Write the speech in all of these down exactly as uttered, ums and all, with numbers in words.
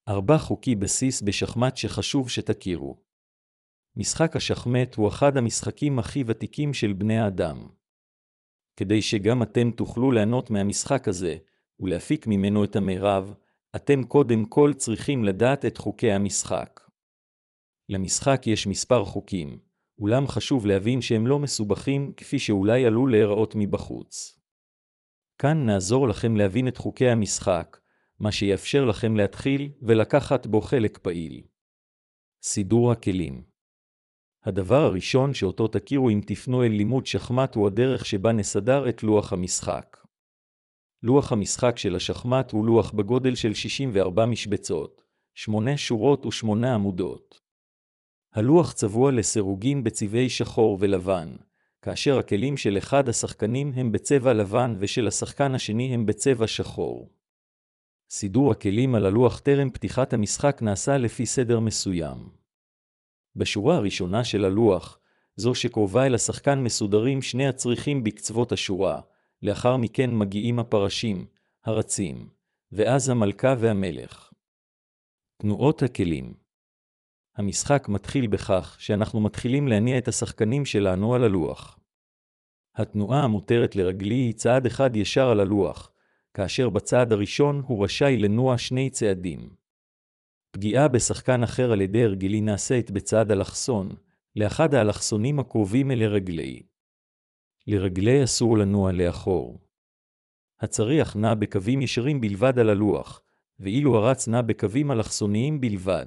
ארבע חוקי בסיס בשחמט שחשוב שתכירו. משחק השחמט הוא אחד המשחקים הכי ותיקים של בני האדם. כדי שגם אתם תוכלו ליהנות מהמשחק הזה, ולהפיק ממנו את המרב, אתם קודם כל צריכים לדעת את חוקי המשחק. למשחק יש מספר חוקים, אולם חשוב להבין שהם לא מסובכים כפי שאולי עלול להיראות מבחוץ. כאן נעזור לכם להבין את חוקי המשחק, מה שיאפשר לכם להתחיל ולקחת בו חלק פעיל. סידור הכלים. הדבר הראשון שאותו תכירו אם תפנו אל לימוד שחמט הוא הדרך שבה נסדר את לוח המשחק. לוח המשחק של השחמט הוא לוח בגודל של שישים וארבע משבצות, שמונה שורות ושמונה עמודות. הלוח צבוע לסירוגין בצבעי שחור ולבן, כאשר הכלים של אחד השחקנים הם בצבע לבן ושל השחקן השני הם בצבע שחור. סידור הכלים על הלוח טרם פתיחת המשחק נעשה לפי סדר מסוים. בשורה הראשונה של הלוח, זו שקרובה אל השחקן מסודרים שני הצריכים בקצוות השורה, לאחר מכן מגיעים הפרשים, הרצים, ואז המלכה והמלך. תנועות הכלים. המשחק מתחיל בכך שאנחנו מתחילים להניע את השחקנים שלנו על הלוח. התנועה המותרת לרגלי היא צעד אחד ישר על הלוח, כאשר בצעד הראשון הוא רשאי לנוע שני צעדים. פגיעה בשחקן אחר על ידי הרגלי נעשית בצעד אלכסון, לאחד האלכסונים הקרובים אל הרגלי. לרגלי אסור לנוע לאחור. הצריח נע בקווים ישרים בלבד על הלוח, ואילו הרץ נע בקווים אלכסוניים בלבד.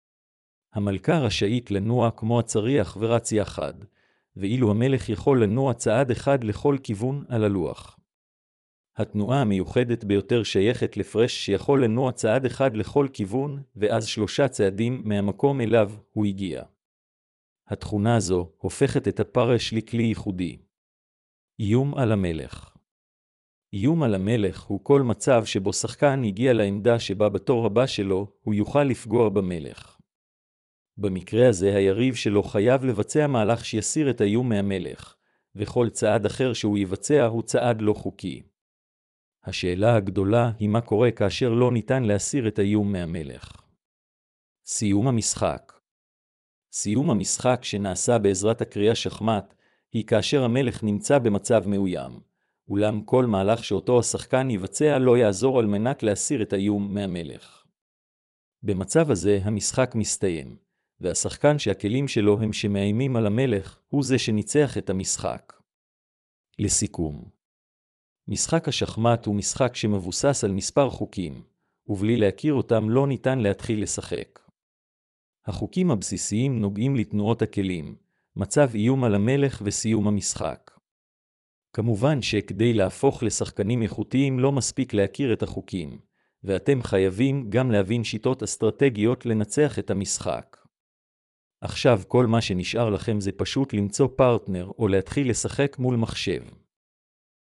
המלכה רשאית לנוע כמו הצריח ורץ יחד, ואילו המלך יכול לנוע צעד אחד לכל כיוון על הלוח. התנועה המיוחדת ביותר שייכת לפרש שיכול לנוע צעד אחד לכל כיוון, ואז שלושה צעדים מהמקום אליו הוא הגיע. התכונה הזו הופכת את הפרש לכלי ייחודי. איום על המלך. איום על המלך הוא כל מצב שבו שחקן הגיע לעמדה שבה בתור הבא שלו הוא יוכל לפגוע במלך. במקרה הזה היריב שלו חייב לבצע מהלך שיסיר את האיום מהמלך, וכל צעד אחר שהוא יבצע הוא צעד לא חוקי. השאלה הגדולה היא מה קורה כאשר לא ניתן להסיר את האיום מהמלך. סיום המשחק. סיום המשחק שנעשה בעזרת הקריאה שחמט היא כאשר המלך נמצא במצב מאוים, אולם כל מהלך שאותו השחקן יבצע לא יעזור על מנת להסיר את האיום מהמלך. במצב הזה המשחק מסתיים, והשחקן שהכלים שלו הם שמאיימים על המלך הוא זה שניצח את המשחק. לסיכום. משחק השחמט הוא משחק שמבוסס על מספר חוקים, ובלי להכיר אותם לא ניתן להתחיל לשחק. החוקים הבסיסיים נוגעים לתנועות הכלים, מצב איום על המלך וסיום המשחק. כמובן שכדי להפוך לשחקנים איכותיים לא מספיק להכיר את החוקים, ואתם חייבים גם להבין שיטות אסטרטגיות לנצח את המשחק. עכשיו כל מה שנשאר לכם זה פשוט למצוא פרטנר או להתחיל לשחק מול מחשב.